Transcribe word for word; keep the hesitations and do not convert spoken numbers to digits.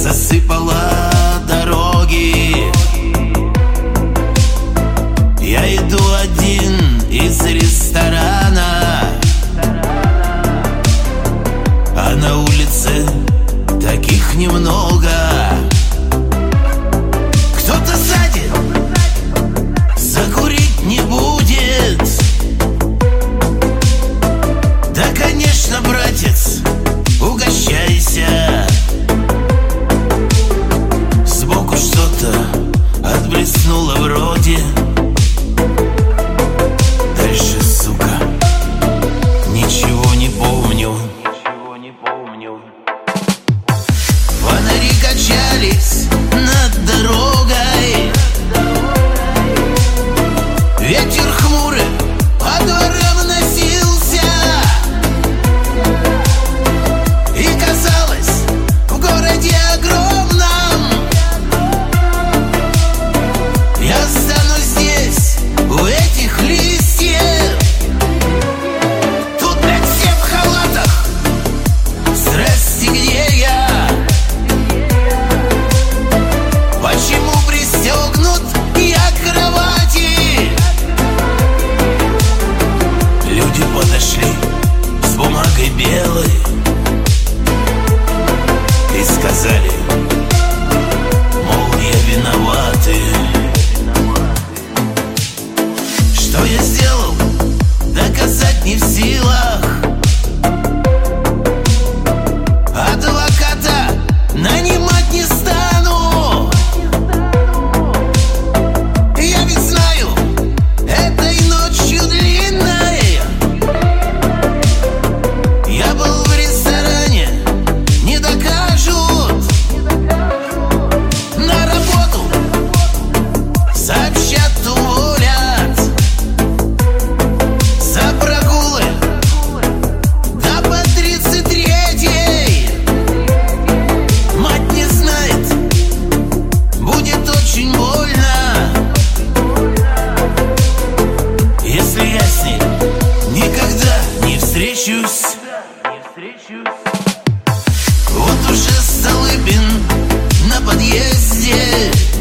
засыпала дороги. Я иду один из ресторана, а на улице таких немного. Кто-то сзади закурить не будет. Да, конечно, братец, угощайся. Сбоку что-то отблеснуло вроде. Дальше, сука, ничего не помню. Ничего не помню. Фонари качались над дорогой. Ветер хмурый по дворам носился. И казалось, в городе огромном я останусь здесь, у этих листьев. Тут, блядь, все в халатах. Здрасте, где я? Почему пристегнут я к кровати? Люди подошли с бумагой белой и сказали, мол, я виноваты. Что я сделал, доказать не в силах. Адвоката нанимать не стану. Я ведь знаю, этой ночью длинной. Я был в ресторане, не докажут. На работу сообщат, уволят. За прогулы да по тридцать третьей. Мать не знает, будет очень больно, если я с ней никогда не встречусь. Вот уже Столыпин на подъезде.